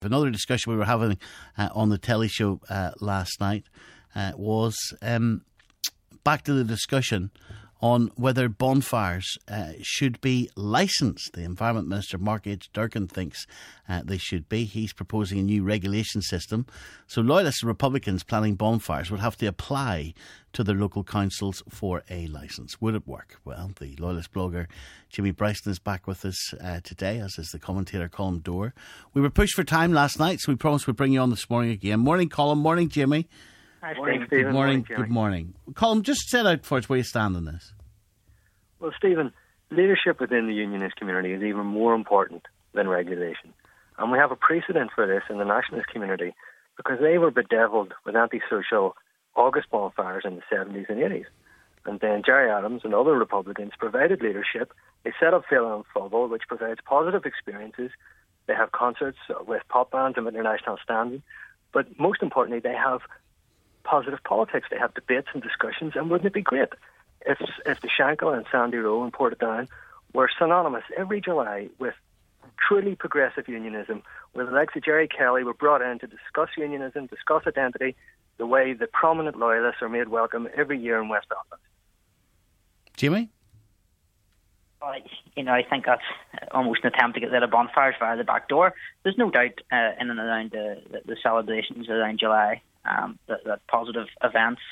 Another discussion we were having on the telly show last night was back to the discussion on whether bonfires should be licensed. The Environment Minister, Mark H. Durkan, thinks they should be. He's proposing a new regulation system. So Loyalists and Republicans planning bonfires would have to apply to their local councils for a licence. Would it work? Well, the Loyalist blogger Jimmy Bryson is back with us today, as is the commentator Colm Dorr. We were pushed for time last night, so we promised we'd bring you on this morning again. Morning, Colm. Morning, Jimmy. Hi, Morning, Stephen. Good morning. Jimmy. Good morning. Colm, just set out for us where you stand on this. Well, Stephen, leadership within the unionist community is even more important than regulation. And we have a precedent for this in the nationalist community because they were bedeviled with antisocial August bonfires in the 70s and 80s. And then Gerry Adams and other Republicans provided leadership. They set up Féile an Phobail, which provides positive experiences. They have concerts with pop bands of international standing. But most importantly, they have positive politics. They have debates and discussions. And wouldn't it be great if the Shankill and Sandy Row and Portadown were synonymous every July with truly progressive unionism, where the likes of Jerry Kelly were brought in to discuss unionism, discuss identity, the way the prominent loyalists are made welcome every year in West Belfast. Jimmy? I think that's almost an attempt to get rid of bonfires via the back door. There's no doubt in and around the celebrations around July that positive events,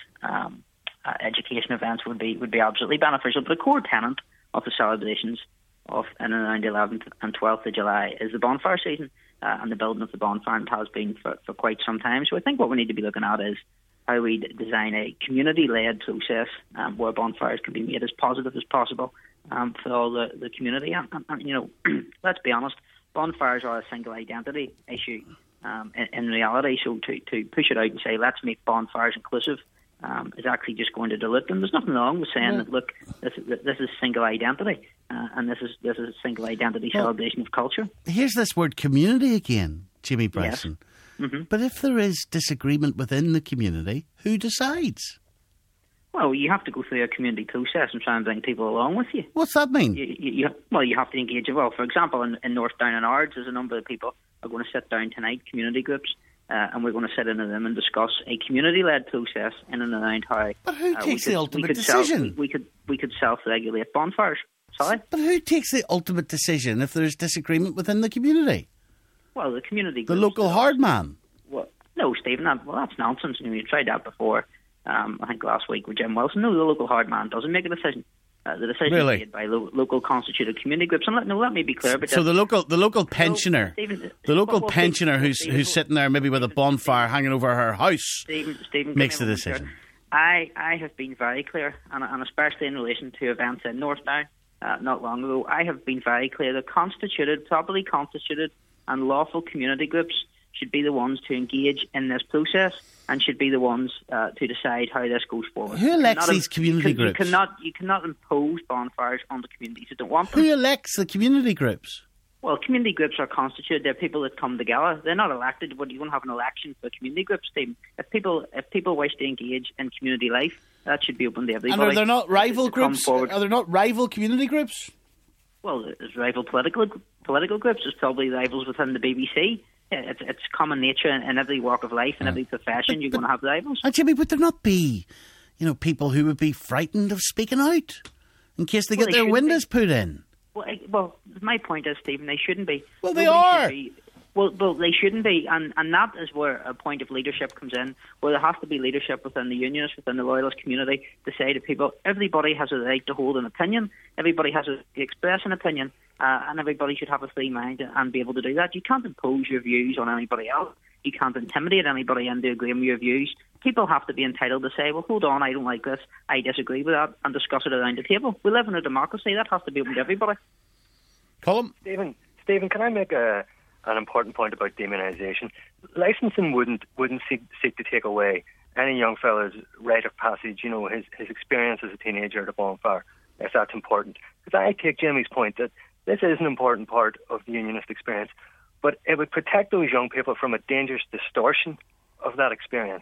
education events would be absolutely beneficial. But a core tenet of the celebrations of in and around the 11th and 12th of July is the bonfire season, and the building of the bonfire, and has been for quite some time. So I think what we need to be looking at is how we design a community-led process where bonfires can be made as positive as possible for all the community. And let's be honest, bonfires are a single identity issue in reality. So to push it out and say, let's make bonfires inclusive, is actually just going to dilute them. There's nothing wrong with saying that, look, this is single identity, and this is a single identity celebration of culture. Here's this word community again, Jimmy Bryson. Yes. Mm-hmm. But if there is disagreement within the community, who decides? Well, you have to go through a community process and try and bring people along with you. What's that mean? You have to engage. Well, for example, in North Down and Ards, there's a number of people are going to sit down tonight, community groups, and we're going to sit in a room and discuss a community-led process in and around how. But who takes the ultimate decision? We could self-regulate bonfires. Sorry? But who takes the ultimate decision if there's disagreement within the community? Well, the community. The local hard man. Well, no, Stephen. That's nonsense. You tried that before. I think last week with Jim Wilson. No, the local hard man doesn't make a decision. The decision is made by local constituted community groups. And let me be clear about so that. the local pensioner, pensioner who's sitting there maybe with a bonfire hanging over her house, Stephen, makes the decision. I have been very clear, and especially in relation to events in North Down not long ago, I have been very clear that properly constituted and lawful community groups should be the ones to engage in this process and should be the ones to decide how this goes forward. Who elects these community groups? You cannot impose bonfires on the communities who don't want them. Who elects the community groups? Well, community groups are constituted. They're people that come together. They're not elected, but you won't have an election for community groups, Steve. If people wish to engage in community life, that should be open to everybody. And are there not rival groups? Are there not rival community groups? Well, there's rival political groups. There's probably rivals within the BBC. It's common nature in every walk of life, in every profession. You're going to have rivals. And Jimmy, would there not be, people who would be frightened of speaking out in case they get their windows put in? Well, my point is, Stephen, they shouldn't be. Well, they are. Well, they shouldn't be, and that is where a point of leadership comes in, where there has to be leadership within the unionists, within the loyalist community, to say to people, everybody has a right to hold an opinion, everybody has a right to express an opinion, and everybody should have a free mind and be able to do that. You can't impose your views on anybody else. You can't intimidate anybody into agreeing with your views. People have to be entitled to say, well, hold on, I don't like this, I disagree with that, and discuss it around the table. We live in a democracy. That has to be open to everybody. Colm? Stephen, can I make an important point about demonisation? Licensing wouldn't seek to take away any young fella's rite of passage, his experience as a teenager at a bonfire, if that's important. Because I take Jimmy's point that this is an important part of the unionist experience, but it would protect those young people from a dangerous distortion of that experience.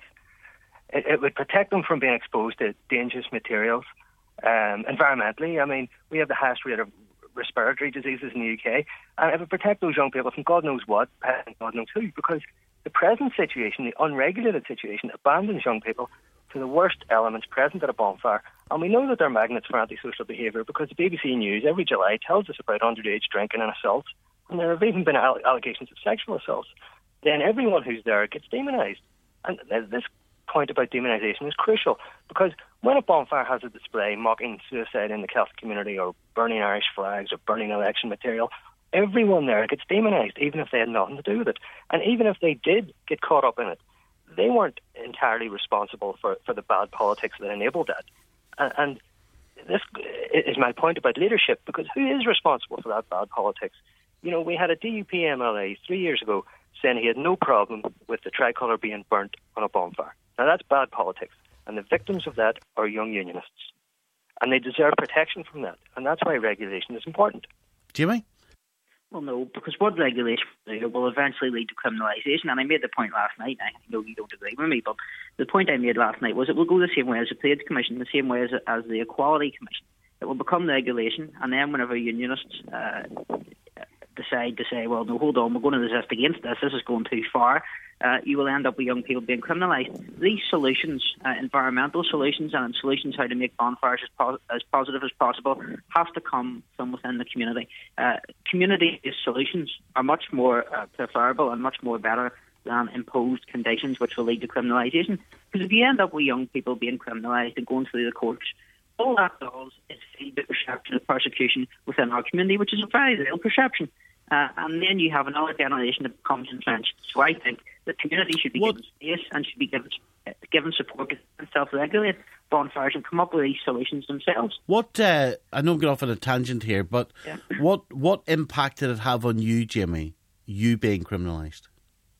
It would protect them from being exposed to dangerous materials. Environmentally, we have the highest rate of respiratory diseases in the UK, and it would protect those young people from God knows what, and God knows who, because the present situation, the unregulated situation, abandons young people to the worst elements present at a bonfire. And we know that they're magnets for antisocial behaviour because the BBC News every July tells us about underage drinking and assaults, and there have even been allegations of sexual assaults. Then everyone who's there gets demonised. And this point about demonisation is crucial, because when a bonfire has a display mocking suicide in the Celtic community, or burning Irish flags, or burning election material, everyone there gets demonised, even if they had nothing to do with it. And even if they did get caught up in it, they weren't entirely responsible for the bad politics that enabled that. And this is my point about leadership, because who is responsible for that bad politics? You know, we had a DUP MLA 3 years ago saying he had no problem with the tricolour being burnt on a bonfire. Now, that's bad politics, and the victims of that are young unionists. And they deserve protection from that, and that's why regulation is important. Jimmy? Well, no, because what regulation will eventually lead to criminalisation. And I made the point last night, I know you don't agree with me, but the point I made last night was it will go the same way as the Trades Commission, the same way as the Equality Commission. It will become regulation, and then whenever unionists decide to say, well, no, hold on, we're going to resist against this is going too far, you will end up with young people being criminalised. These solutions, environmental solutions and solutions how to make bonfires as positive as possible, have to come from within the community. Community-based solutions are much more preferable and much more better than imposed conditions which will lead to criminalisation. Because if you end up with young people being criminalised and going through the courts, all that does is feed the perception of persecution within our community, which is a very real perception. And then you have another generation that becomes entrenched. So I think the community should be given space and should be given support to self-regulate bonfires and come up with these solutions themselves. What I know I'm going off on a tangent here, but what impact did it have on you, Jimmy, you being criminalised?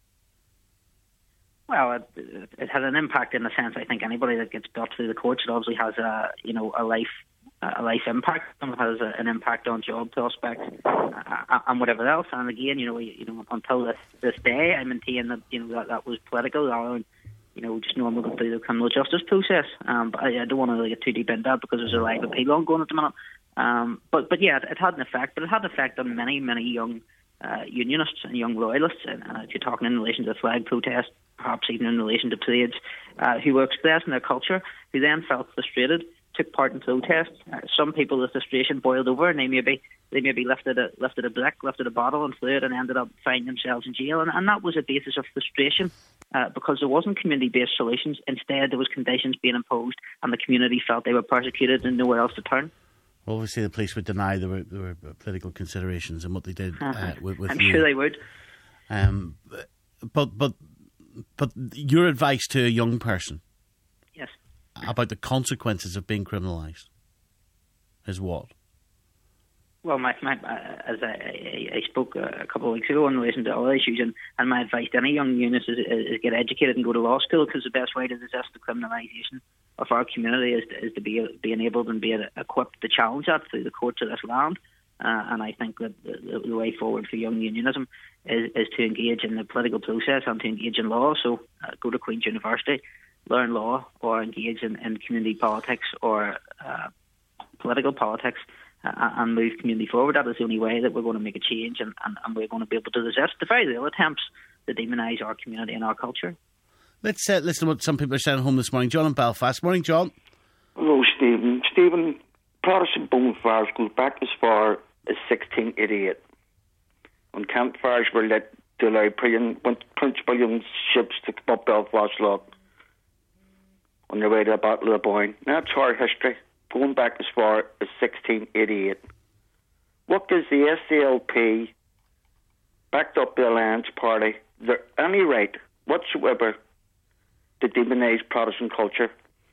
Well, it had an impact in the sense I think anybody that gets brought through the courts, it obviously has a life impact. It has an impact on job prospects and whatever else. And again, until this day, I maintain that that was political rather than just normal going through the criminal justice process. But I don't want to really get too deep into that because there's a live appeal ongoing at the minute. But yeah, it had an effect. But it had an effect on many young unionists and young loyalists. And if you're talking in relation to the flag protest, perhaps even in relation to trades, who were expressing their culture, who then felt frustrated, took part in protests. Some people, the frustration boiled over, and they maybe lifted a brick, lifted a bottle, and threw it, and ended up finding themselves in jail. And that was a basis of frustration because there wasn't community-based solutions. Instead, there was conditions being imposed, and the community felt they were persecuted and nowhere else to turn. Well, obviously, the police would deny there were political considerations in what they did with I'm you. sure they would. But your advice to a young person, yes, about the consequences of being criminalised is what? Well, as I spoke a couple of weeks ago in relation to other issues, and my advice to any young unionist is get educated and go to law school, because the best way to resist the criminalisation of our community is to be enabled and be equipped to challenge that through the courts of this land. And I think that the way forward for young unionism is to engage in the political process and to engage in law. So go to Queen's University, learn law, or engage in community politics or political politics and move community forward. That is the only way that we're going to make a change and we're going to be able to resist the very real attempts to demonise our community and our culture. Let's listen to what some people are saying at home this morning. John in Belfast. Morning, John. Hello, Stephen. Stephen, Protestant bonfires goes back as far as 1688, when campfires were lit to allow Prince William's ships to come up Belfast Lough on their way to the Battle of the Boyne. Now it's our history, going back as far as 1688. What gives the SDLP, backed up the Alliance Party, there any right whatsoever to demonise Protestant culture?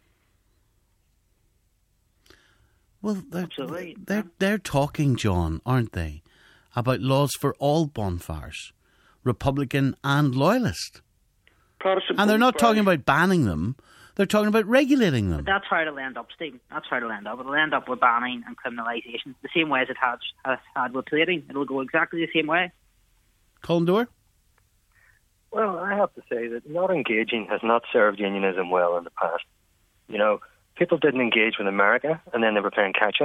Well, they're talking, John, aren't they, about laws for all bonfires, Republican and Loyalist. Protestant and they're not talking about banning them, they're talking about regulating them. But that's how it'll end up, Stephen. That's how it'll end up. It'll end up with banning and criminalisation, the same way as it has had with trading. It'll go exactly the same way. Colin Dore? Well, I have to say that not engaging has not served unionism well in the past. People didn't engage with America, and then they were playing catch-up.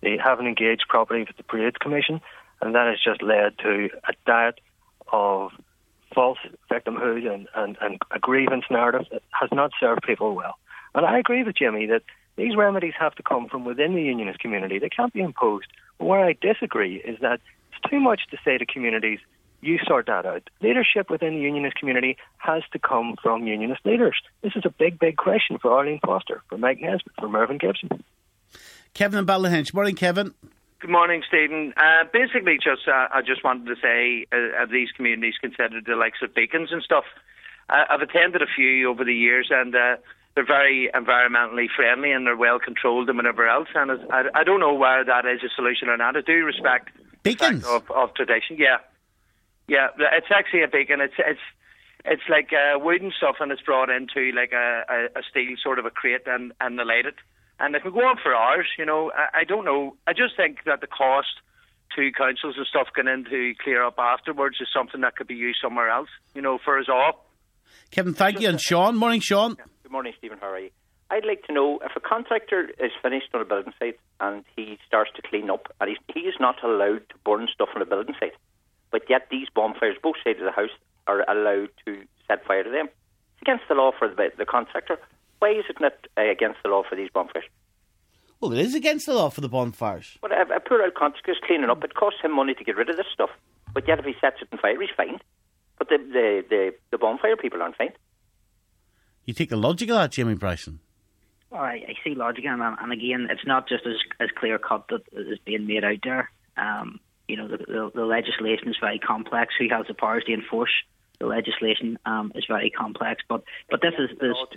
They haven't engaged properly with the Parades Commission, and that has just led to a diet of false victimhood and a grievance narrative that has not served people well. And I agree with Jimmy that these remedies have to come from within the unionist community. They can't be imposed. But where I disagree is that it's too much to say to communities, you sort that out. Leadership within the unionist community has to come from unionist leaders. This is a big, big question for Arlene Foster, for Mike Nesbitt, for Mervyn Gibson. Kevin and Ballyhinch. Morning, Kevin. Good morning, Stephen. Basically, I just wanted to say, have these communities considered the likes of beacons and stuff? I've attended a few over the years, and they're very environmentally friendly and they're well controlled and whatever else. And I don't know whether that is a solution or not. I do respect beacons of tradition. Yeah, it's actually a beacon. It's like wood and stuff, and it's brought into like a steel sort of a crate and they light it. And it can go on for hours, you know. I don't know. I just think that the cost to councils and stuff going in to clear up afterwards is something that could be used somewhere else, you know, for us all. Kevin, thank you. And Sean. Morning, Sean. Good morning, Stephen. How are you? I'd like to know if a contractor is finished on a building site and he starts to clean up, and he is not allowed to burn stuff on a building site, but yet these bonfires, both sides of the house, are allowed to set fire to them. It's against the law for the contractor. Why is it not against the law for these bonfires? Well, it is against the law for the bonfires. But a poor old contractor is cleaning up. It costs him money to get rid of this stuff. But yet if he sets it on fire, he's fined. But the bonfire people aren't fined. You take the logic of that, Jimmy Bryson? Well, I see logic in that. And again, it's not just as clear-cut that is being made out there. You know, the legislation is very complex. Who has the powers to enforce the legislation is very complex, but this is a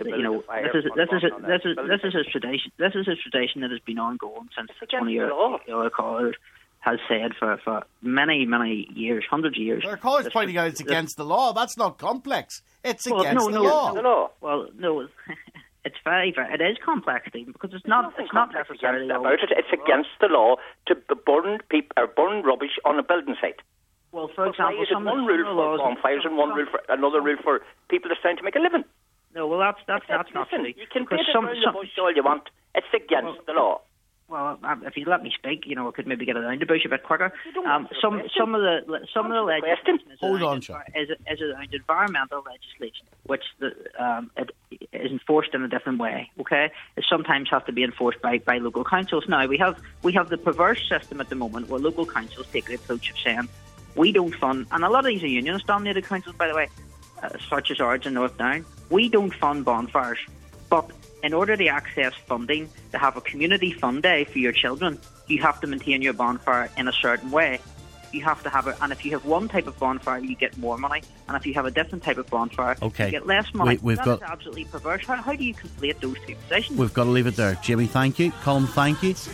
tradition. This is a tradition that has been ongoing since one of your callers has said for many years, hundreds of years. Our caller's pointing out it's against the law. That's not complex. It's against the law. Well, no. It's very, it is complex, Stephen, because it's not necessarily about it. It's against the law to burn rubbish on a building site. Well, for example, is it one rule for bonfires and one rule for another rule for people that's trying to make a living? No, well, that's not true. You can paint it around the bush all you want. It's against the law. Well, if you let me speak, you know, I could maybe get around the bush a bit quicker. Some of the legislation is around environmental legislation, which it is enforced in a different way. Okay, it sometimes has to be enforced by local councils. Now we have the perverse system at the moment where local councils take the approach of saying we don't fund, and a lot of these are unionist-dominated councils, by the way, such as ours in North Down. We don't fund bonfires, but in order to access funding to have a community fun day for your children, you have to maintain your bonfire in a certain way. You have to have it, and if you have one type of bonfire, you get more money, and if you have a different type of bonfire, you get less money. That's absolutely perverse. How do you conflate those two positions? We've got to leave it there. Jimmy, thank you. Colin, thank you.